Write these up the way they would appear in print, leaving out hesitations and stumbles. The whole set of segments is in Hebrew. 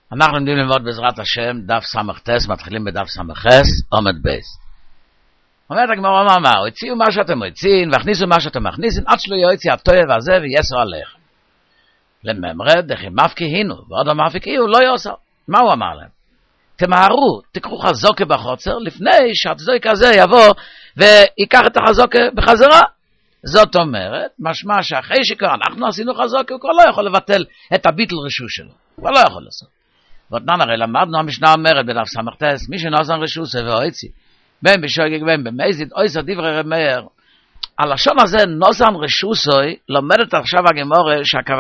אנחנו לומדים ללמוד בעזרת השם דף סמ"ס, מתחילים בדף סמ"ס, עומד בייס. אומרת הגמרא, מה? הוציאו מה שאתם מוציאים, והכניסו מה שאתם מכניסים, עד שלא יוציא הטוב הזה ויסר עליכם. לממרד, דכי מפקיעינו, ועוד המפקיעו לא יוסר. מה הוא אמר להם? תמהרו, תקחו חזוקה בחוצר, לפני שהצדוק הזה יבוא ויקח את החזוקה בחזרה. זאת אומרת, משמע שאחרי שכבר אנחנו עשינו חזוקה, הוא כבר לא יכול לבטל את הביטל רשות שלו. הוא כבר לא יכול לעשות. ואותנן הרי למדנו, המשנה אומרת בדף סמ"ס, מי שנוזן רשות והוציא, בין בשוגג בין במזיד, אויסר דברי רמר. הלשון הזה, נוזן רשוסוי, לומדת עכשיו הגמרא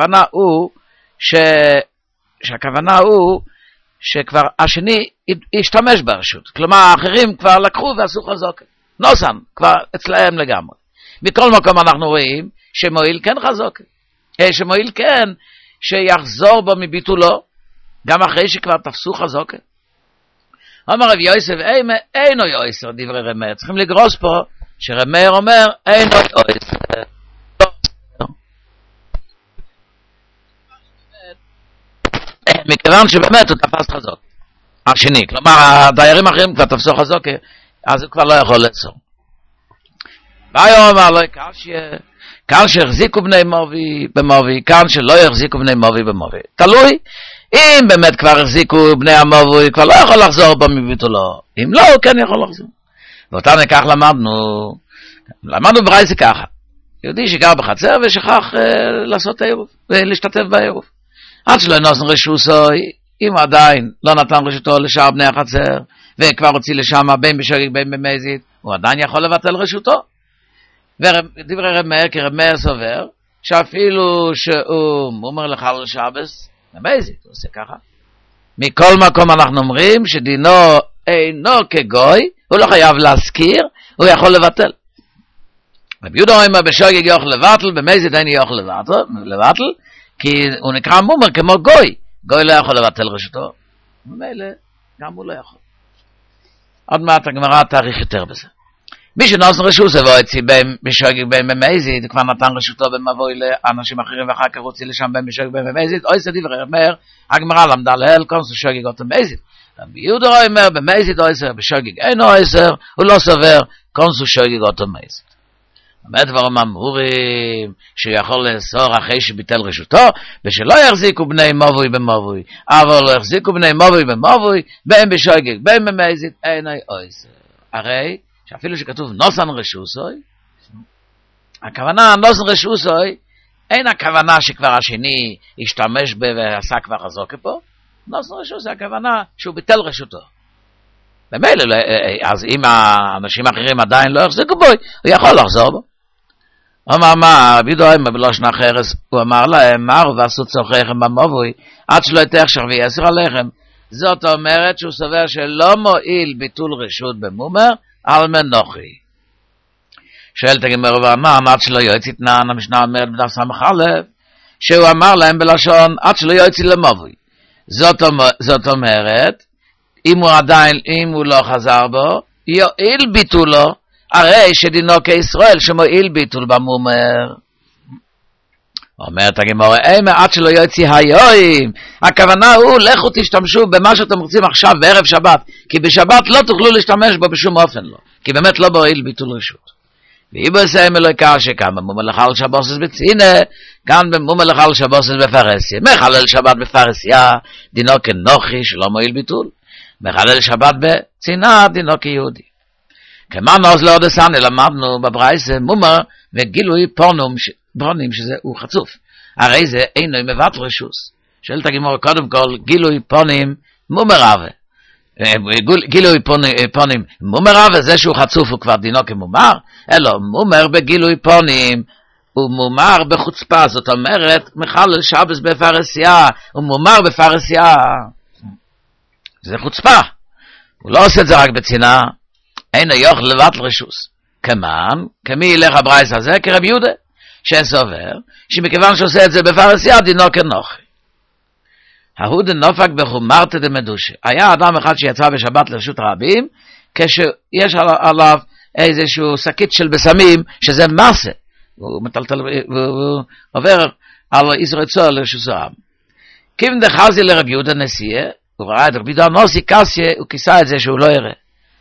שהכוונה הוא שכבר השני השתמש ברשות. כלומר, האחרים כבר לקחו ועשו חזוקה. נוזן, כבר אצלהם לגמרי. מכל מקום אנחנו רואים שמועיל כן חזוקה. שמועיל כן שיחזור בו מביטולו, גם אחרי שכבר תפסו חזוקה. אומר רב יוסף, אינו יוסר דברי רמר. צריכים לגרוס פה שרמר אומר, אינו יוסר. מכיוון שבאמת הוא תפס חזוק. השני, כלומר, הדיירים האחרים כבר תפסו חזוק, אז הוא כבר לא יכול לעצור. והיום אמר לו, כאן שהחזיקו בני מובי במובי, כאן שלא יחזיקו בני מובי במובי. תלוי, אם באמת כבר החזיקו בני המובי, כבר לא יכול לחזור בו מביטולו. אם לא, הוא כן יכול לחזור. ואותם כך למדנו ברייסה ככה. יהודי שגר בחצר ושכח לעשות עירוב, ולהשתתף בעירוב. עד שלא נוסן רשוסוי, אם עדיין לא נתן רשותו לשאר בני החצר, וכבר הוציא לשם בין בשוגג בין במזיד, הוא עדיין יכול לבטל רשותו. ודברי רמר, כי רמר סובר, שאפילו שהוא אומר לך על שבס, במזיד, הוא עושה ככה. מכל מקום אנחנו אומרים שדינו אינו כגוי, הוא לא חייב להזכיר, הוא יכול לבטל. רבי יהודה אומר בשוגג יוכל לבטל, במזיד אין יוכל לבטל, כי הוא נקרא מומר כמו גוי. גוי לא יכול לבטל רשותו. ומילא, גם הוא לא יכול. עוד מעט הגמרא תאריך יותר בזה. מי שנוסן רשות זה והוציא בשוגג בין במזיד, כבר נתן רשותו במבוי לאנשים אחרים, ואחר כך הוציא לשם בין בשוגג בין במזיד, אויסר דברי רמר, הגמרא למדה להל, קונסו שוגג אותו במזיד. רבי יהודה אומר במזיד אויסר, בשוגג אין אויסר, הוא לא סובר, קונסו שוגג אותו במזיד. באמת דברים אמורים שיכול לאסור אחרי שביטל רשותו, ושלא יחזיקו בני מבוי במבוי, אבל לא יחזיקו בני מבוי במבוי, בין בשוגג, בין במזיד, אין אויסר. הרי שאפילו שכתוב נוסן רשוסוי, הכוונה נוסן רשוסוי, אין הכוונה שכבר השני השתמש בה ועשה כבר חזוקה פה, נוסן רשוסוי, הכוונה שהוא ביטל רשותו. במילא, אז אם האנשים האחרים עדיין לא יחזיקו בו, הוא יכול לחזור בו. הוא אמר מה, בידו הם בלושן אחרס, הוא אמר להם, מרו ועשו צורכיכם במובוי, עד שלא יתחשך ויסר עליכם. זאת אומרת שהוא סובר שלא מועיל ביטול רשות במומר, על מנוחי. שואלת הגמרא ואמר, עד שלא יוציא תנן, המשנה אומרת בדף סמ"א, שהוא אמר להם בלשון, עד שלא יוציא למובוי. זאת אומרת, אם הוא לא חזר בו, יועיל ביטולו, הרי שדינו כישראל שמועיל ביטול במומר. אומרת הגמרא, עד שלא יוציא היום, הכוונה הוא, לכו תשתמשו במה שאתם רוצים עכשיו בערב שבת, כי בשבת לא תוכלו להשתמש בו בשום אופן לא, כי באמת לא מועיל ביטול רשות. ואם בסיים אלוהי קשה, כאן במומר לחל שבוסס בצינה, כאן במומר לחל שבוסס בפרסיה, מחלל שבת בפרסיה, דינו כנוחי שלא מועיל ביטול, מחלל שבת בצינה, דינו כיהודי. כמן עוז לא דסני, למדנו בברייסה מומר וגילוי פונים שזה הוא חצוף. הרי זה אינו מבט רשוס. שואלת הגמרא קודם כל, גילוי פונים מומר אבה. גילוי פונים מומר אבה, זה שהוא חצוף הוא כבר דינו כמומר, אלא מומר בגילוי פונים, הוא מומר בחוצפה, זאת אומרת, מחלל שבס בפרסיה, הוא מומר בפרסיה. זה חוצפה. הוא לא עושה את זה רק בצינה, אין יוכל לבטל רשוס. כמי ילך הברייס הזה? כרב יהודה, שסובר, שמכיוון שעושה את זה בפרסיה, דינו כנוחי. ההוא דנופק בחומרתא דמדושא. היה אדם אחד שיצא בשבת לרשות רבים, כשיש עליו איזשהו שקית של בסמים, שזה מסה. הוא מטלטל, והוא עובר על ישראל צוהר לרשות רב. כיוון דחזי לרב יהודה נשיאה, הוא ראה את רבי יהודה נוסי קסיה, הוא כיסה את זה שהוא לא יראה.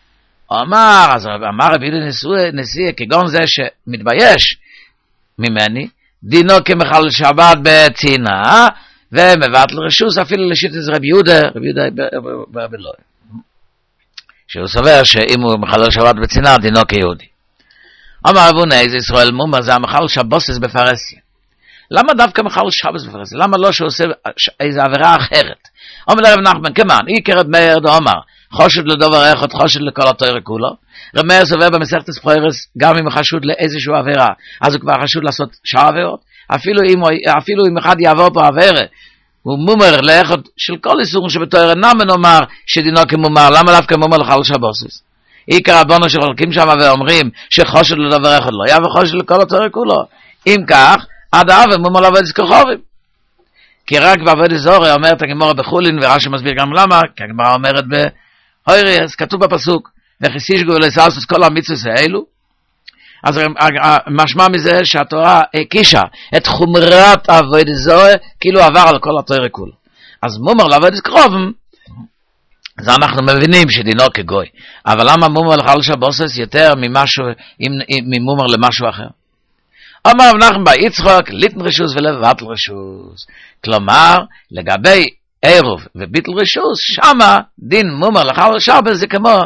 אמר רבי יהודה נשיאה, כגון זה שמתבייש ממני, דינו כמחלל שבת בצינה, ומבטל רשוס אפילו לשיטת רבי יהודה בלוי. שהוא סובר שאם הוא מחלל שבת בצינה, דינו כיהודי. אמר אבונה, איזה ישראל מומר, זה המחלל שבוסס בפרסיה. למה דווקא מחלל שבס בפרסיה? למה לא שעושה איזו עבירה אחרת? אומר לרב נחמן, כמן, אי כרב מאיר דאמר, חושד לדובר אחד, חושד לכל התורה כולו. רב מאיר סובר במסכת ספוירס, גם אם הוא חשוד לאיזושהי עבירה, אז הוא כבר חשוד לעשות שעה עבירות. אפילו אם אחד יעבור פה עבירה, הוא מומר לאחד של כל איסורים שבתורה נאמן אומר שדינו כמומר, למה דווקא מומר לחלל שבוסס? עיקר הבנו שחולקים שם ואומרים שחושד לדבר אחד לא, יבוא חושד לכל התורה כולו. אם כך, עד האבן מומר לעבוד כוכבים. כי רק בעבוד זוהר אומרת הגמרא בחולין, ורש"י מסביר גם למה, כי הגמרא אומרת בהויריאס, כתוב בפסוק, וכיסיש גאולסאוס כל המצוות האלו. אז משמע מזה שהתורה הקישה את חומרת עבוד זוהר, כאילו עבר על כל התורה כולו. אז מומר לעבוד כוכבים, אז אנחנו מבינים שדינו כגוי. אבל למה מומר לחלל שבוסס יותר ממומר למשהו אחר? אמר רב נחמן בר יצחק, ליטן רשוס ולבטל רשוס. כלומר, לגבי עירוב וביטל רשוס, שמה דין מומר לחלל שבס זה כמו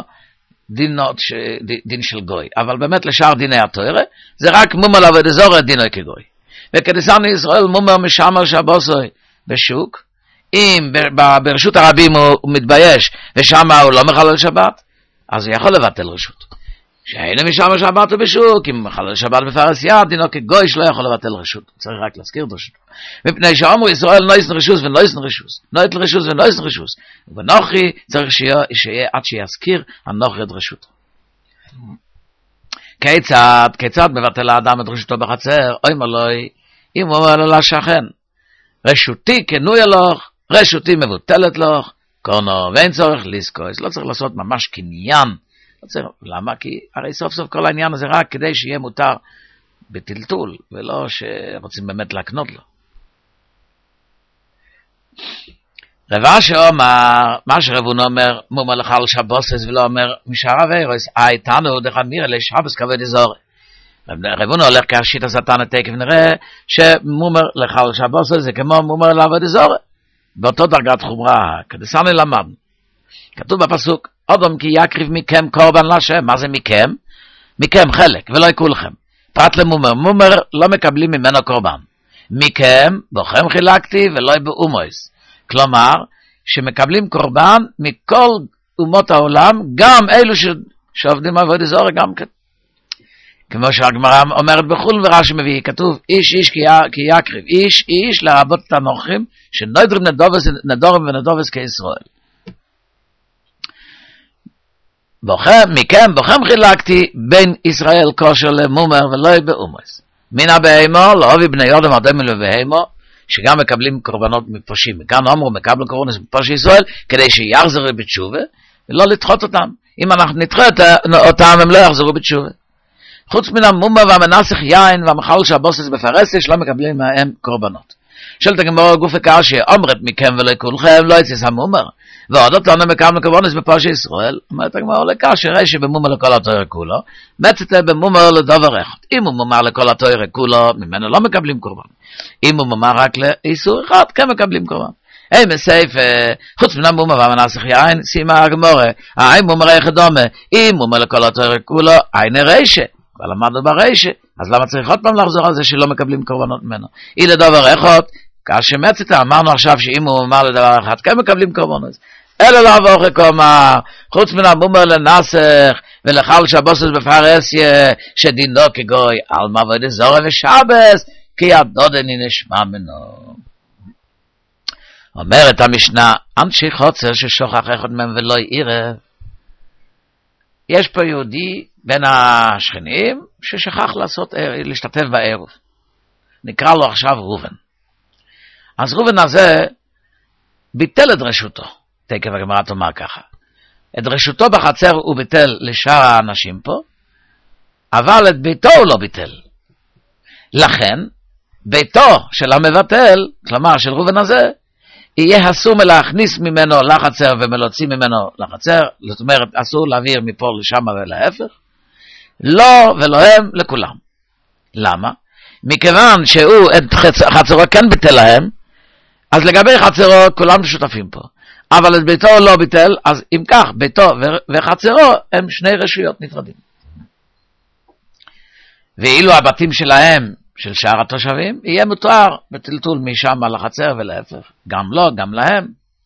דין של גוי. אבל באמת לשאר דיני התורה, זה רק מומר לעבוד זוהר דינו כגוי. וכדסן ישראל מומר משמר שבוסוי בשוק, אם ברשות הרבים הוא מתבייש ושם הוא לא מחלל שבת, אז הוא יכול לבטל רשות. שאין משם שבת ובשוק, אם מחלל שבת בפרסיה, דינו כגוי שלא יכול לבטל רשות. צריך רק להזכיר את רשות. מפני שאומרו ישראל נויסן רשוס ונויסן רשוס, נויסן רשוס ונויסן רשוס. ובנוכי צריך שיהיה עד שיזכיר הנוכי את רשות. כיצד מבטל האדם את רשותו בחצר? אוי מלוי, אם הוא אומר לו לשכן, רשותי כנוי אלוך, רשותי מבוטלת לך, קורנו, ואין צורך לזכויס, לא צריך לעשות ממש קניין. לא צריך, למה? כי הרי סוף סוף כל העניין הזה רק כדי שיהיה מותר בטלטול, ולא שרוצים באמת להקנות לו. רבה שאומר, מה שרבון אומר, מומר לחלל שבוסס, ולא אומר, משאר אבירוס, תנו דחמיר לשבס כבוד אזור. רבון הולך כהשית השטן התקף, נראה שמומר לחלל שבוסס זה כמו מומר לעבוד אזור. באותו דרגת חומרה, כדסני למד. כתוב בפסוק, אדם כי יקריב מכם קורבן להשם. מה זה מכם? מכם חלק, ולא כולכם. פרט למומר, מומר לא מקבלים ממנו קורבן. מכם, בוכם חילקתי ולא באומויס. כלומר, שמקבלים קורבן מכל אומות העולם, גם אלו שעובדים עבוד אזור, גם כן. כמו שהגמרא אומרת בחול ורש"י מביא, כתוב איש איש כי יקריב, איש איש לרבות את הנוכחים, שנודרים נדורים ונדובס כישראל. מכם בוכם חילקתי בין ישראל כושר למומר ולא באומוס. מן הבהמו, לאהובי בני יודם אדמים לבהמו, שגם מקבלים קורבנות מפושים. כאן אמרו מקבלים קורבנות מפושי ישראל, כדי שיחזרו בתשובה, ולא לדחות אותם. אם אנחנו נדחה אותם, הם לא יחזרו בתשובה. חוץ מן המומר והמנסח יין והמחל שהבוסס בפרסיה, שלא מקבלים מהם קורבנות. שואלת הגמרא גוף הקשיא, אומרת מכם ולא כולכם, לא יצא המומר. ועוד אותנו מקבלים קורבנות בפושי ישראל, אומרת הגמרא לקשיא, ראי שבמומר לכל התורה כולו, מצאתי במומר לדבר אחד. אם הוא מומר לכל התורה כולו, ממנו לא מקבלים קורבן. אם הוא מומר רק לאיסור אחד, כן מקבלים קורבן. היי מסייף, חוץ מן המומר והמנסח יין, סיימה הגמרא, האם מומר אחד דומה, אם מומר לכל התורה כולו, אין רשע. אבל למדנו ברשע, אז למה צריך עוד פעם לחזור על זה שלא מקבלים קורבנות ממנו? היא לדבר אחד, כאשר מצאת, אמרנו עכשיו שאם הוא אומר לדבר אחד, כן מקבלים קורבנות. אלא לעבור כלומר, חוץ מן המומר לנסח, ולחל שבוסס בפרסיה, שדינו כגוי, על מעבוד אזור ושבס, כי הדודני נשמע ממנו. אומרת המשנה, אנשי חוצר ששוכח אחד מהם ולא יראה. יש פה יהודי בין השכנים ששכח להשתתף בערב. נקרא לו עכשיו רובן. אז רובן הזה ביטל את רשותו. תקף הגמרא תאמר ככה. את רשותו בחצר הוא ביטל לשאר האנשים פה, אבל את ביתו הוא לא ביטל. לכן, ביתו של המבטל, כלומר של רובן הזה, יהיה אסור מלהכניס ממנו לחצר ומלהוציא ממנו לחצר, זאת אומרת אסור להעביר מפה לשם ולהפך, לא ולא הם לכולם. למה? מכיוון שהוא את חצרו כן ביטל להם, אז לגבי חצרו כולם שותפים פה, אבל את ביתו לא ביטל, אז אם כך ביתו וחצרו הם שני רשויות נפרדים. ואילו הבתים שלהם, של שאר התושבים, יהיה מותר בטלטול משם לחצר ולהפך, גם לא, גם להם.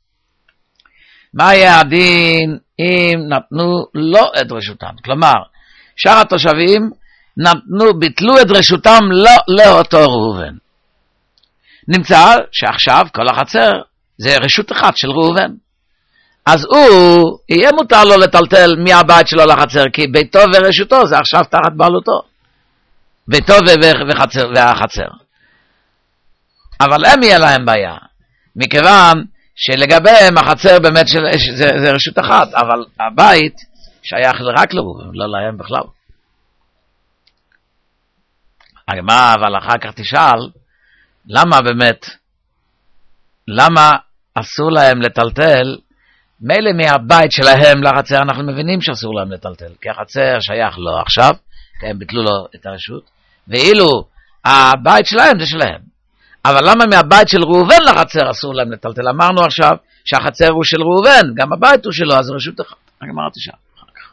מה יהיה הדין אם נתנו לא את רשותם? כלומר, שאר התושבים ביטלו את רשותם לא לאותו ראובן. נמצא שעכשיו כל החצר זה רשות אחת של ראובן. אז הוא יהיה מותר לו לטלטל מהבית שלו לחצר, כי ביתו ורשותו זה עכשיו תחת בעלותו. ביתו והחצר. אבל הם יהיה להם בעיה, מכיוון שלגביהם החצר באמת זה רשות אחת, אבל הבית שייך רק לראובן, לא להם בכלל. אבל אחר כך תשאל, למה אסור להם לטלטל? מילא מהבית שלהם לחצר אנחנו מבינים שאסור להם לטלטל, כי החצר שייך לו עכשיו, כי הם ביטלו לו את הרשות, ואילו הבית שלהם זה שלהם. אבל למה מהבית של ראובן לחצר אסור להם לטלטל? אמרנו עכשיו שהחצר הוא של ראובן, גם הבית הוא שלו, אז רשות אחת. הגמרא תשאל אחר כך.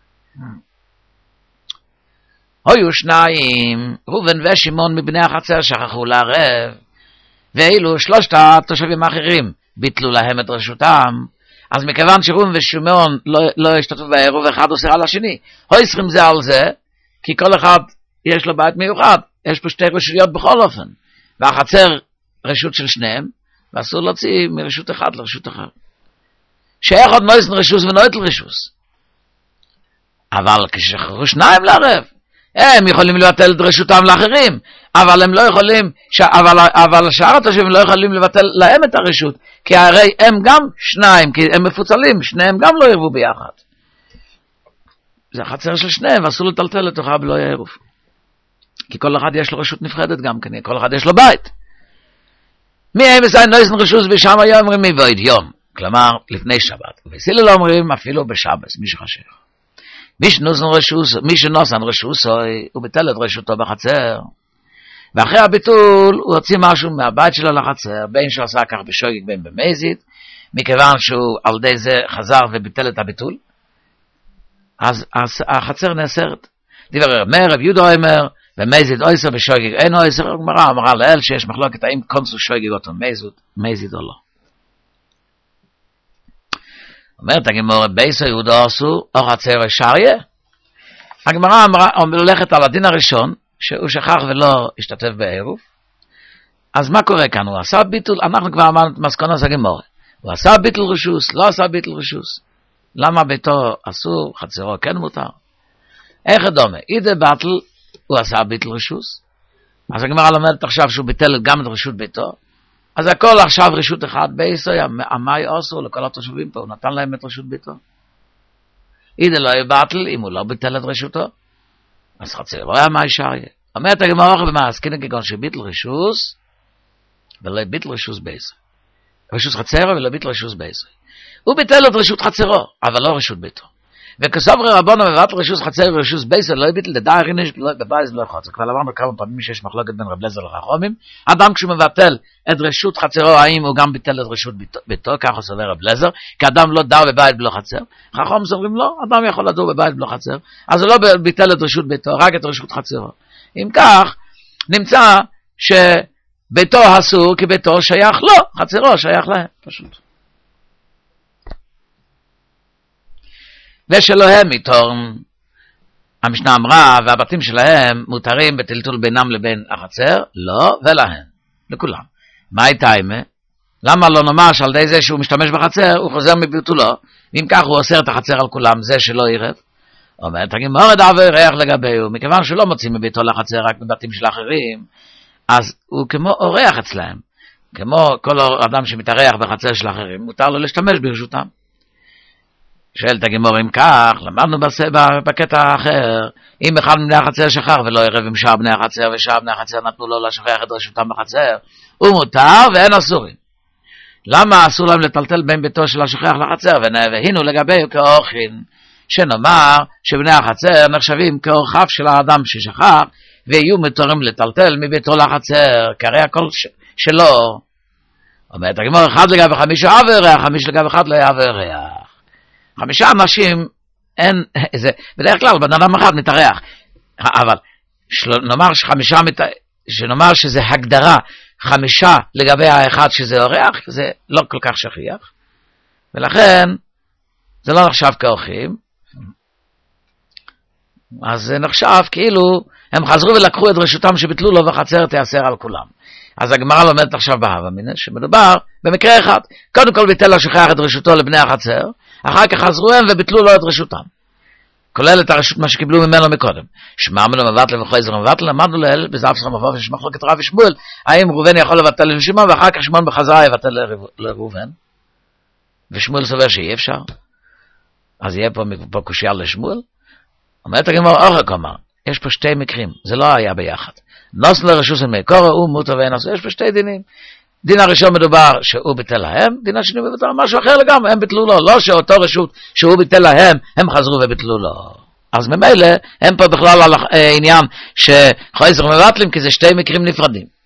היו שניים, ראובן ושמעון מבני החצר שכחו לערב, ואילו שלושת התושבים האחרים ביטלו להם את רשותם, אז מכיוון שראובן ושמעון לא השתתפו בערב, אחד אוסר על השני. הויסרים זה על זה, כי כל אחד יש לו בית מיוחד, יש פה שתי רשויות בכל אופן, והחצר רשות של שניהם, ואסור להוציא מרשות אחד לרשות אחר. שאחד נויסן רשוס ונויטל רשוס. אבל כששכחו שניים לערב, הם יכולים לבטל את רשותם לאחרים, אבל הם לא יכולים, אבל שאר התושבים לא יכולים לבטל להם את הרשות, כי הרי הם גם שניים, כי הם מפוצלים, שניהם גם לא ירבו ביחד. זה החצר של שניהם, ואסור לטלטל לתוכה ולא יערוב. כי כל אחד יש לו רשות נפרדת גם כן, כל אחד יש לו בית. מי הם עושים נויסן רשוס ושם היו אומרים מבויד יום, כלומר לפני שבת. ובסילל אומרים אפילו בשבס, מי שחשב. מי שנוסן רשוס, הוא ביטל את רשותו בחצר. ואחרי הביטול הוא הוציא משהו מהבית שלו לחצר, בין שהוא עשה כך בשויג בין במזית, מכיוון שהוא על די זה חזר וביטל את הביטול, אז החצר נאסרת. דבר מרב יהודה אומר, ומזית אויסר ושויג אין אויסר, הגמרא אמרה לאל שיש מחלוקת האם קונסו שויג אותו מזית או לא. אומרת הגמרא, בייסו יהודה אסור, או חצר ושריה. הגמרא הולכת על הדין הראשון, שהוא שכח ולא השתתף בערב. אז מה קורה כאן? הוא עשה ביטול, אנחנו כבר אמרנו את מסקנות הגמרא. הוא עשה ביטול רשוס, לא עשה ביטול רשוס. למה ביתו אסור, חצרו כן מותר? איך דומה? אידה בטל, הוא עשה ביטול רשוס. אז הגמרא לומדת עכשיו שהוא ביטל גם את רשות ביתו. אז הכל עכשיו רשות אחת בייסוי, המאי אסור לכל התושבים פה, הוא נתן להם את רשות ביתו. אידה לא יהיה בטל, אם הוא לא ביטל את רשותו, אז חצר לא היה מאי שריה. אומרת הגמרא במעסקין כגון שביטל רשוס, ולא ביטל רשוס בייסוי. רשוס חצר ולא ביטל רשוס בייסוי. הוא ביטל את רשות חצרו, אבל לא רשות ביתו. וכסוברי רבונו מבטל רשוס חצר ורשוס בייסוי, לא ביטל לדער ינש בבייס לא חצר. כבר אמרנו כמה פעמים שיש מחלוקת בין רב לזר לחכמים, אדם כשהוא מבטל את רשות חצרו, האם הוא גם ביטל את רשות ביתו, ככה סובר רב לזר, כי אדם לא דע בבית בלא חצר. חכמים סוברים לא, אדם יכול לדור בבית בלא חצר, אז הוא לא ביטל את רשות ביתו, רק את רשות חצרו. אם כך, נמצא שביתו אסור, כי ביתו שייך לו, חצרו שייך להם, פשוט. ושלו הם איתורם, המשנה אמרה, והבתים שלהם מותרים בטלטול בינם לבין החצר, לא ולהם, לכולם. מה הייתה אימה? למה לא נאמר שעל די זה שהוא משתמש בחצר, הוא חוזר מביטולו, ואם כך הוא אוסר את החצר על כולם, זה שלא ירב? אומרת, הגמרא דעבר ריח לגביהו, מכיוון שלא מוצאים מביתו לחצר רק בבתים של אחרים, אז הוא כמו אורח אצלהם, כמו כל אדם שמתארח בחצר של אחרים, מותר לו להשתמש ברשותם. שואלת הגמרא אם כך, למדנו בקטע האחר, אם אחד מבני החצר שכח ולא ערב עם שאר בני החצר, ושאר בני החצר נתנו לו לשכח את רשותם בחצר, הוא מותר ואין אסורים. למה אסור להם לטלטל בין ביתו של השוכח לחצר? והינו לגבי כאורחין, שנאמר שבני החצר נחשבים כאורחיו של האדם ששכח, ויהיו מתורים לטלטל מביתו לחצר, כי הכל שלו. אומרת הגמרא, אחד לגבי 5 אהבה ירח, 5 לגבי 1 לא יהווה ירח. 5 אנשים, אין, זה, בדרך כלל בן אדם אחד מתארח, אבל שנאמר שזה הגדרה 5 לגבי האחד שזה אורח, זה לא כל כך שכיח, ולכן זה לא נחשב כאורחים, אז זה נחשב כאילו הם חזרו ולקחו את רשותם שביטלו לו וחצר תיאסר על כולם. אז הגמרא לומדת עכשיו בהווה אמינא שמדובר במקרה אחד, קודם כל ביטל השוכח את רשותו לבני החצר, אחר כך חזרו הם וביטלו לו את רשותם, כולל את הרשות מה שקיבלו ממנו מקודם. שמענו מבטל וחוזר מבטל, למדנו לאל בזהב סכם מבוא יש מחלוקת רב ושמואל, האם ראובן יכול לבטל לשמעון ואחר כך שמעון בחזרה יבטל לראובן, ושמואל סובר שאי אפשר, אז יהיה פה קושיה לשמואל. אומרת הגמרא אורח אמר, יש פה 2 מקרים, זה לא היה ביחד. נוס לרשות של מקור, הוא מותר ואינוס, יש פה 2 דינים. דין הראשון מדובר שהוא ביטל להם, דין השני מדובר משהו אחר לגמרי, הם ביטלו לו, לא שאותו רשות שהוא ביטל להם, הם חזרו וביטלו לו. אז ממילא, הם פה בכלל על עניין שחוזר מבטלים, כי זה 2 מקרים נפרדים.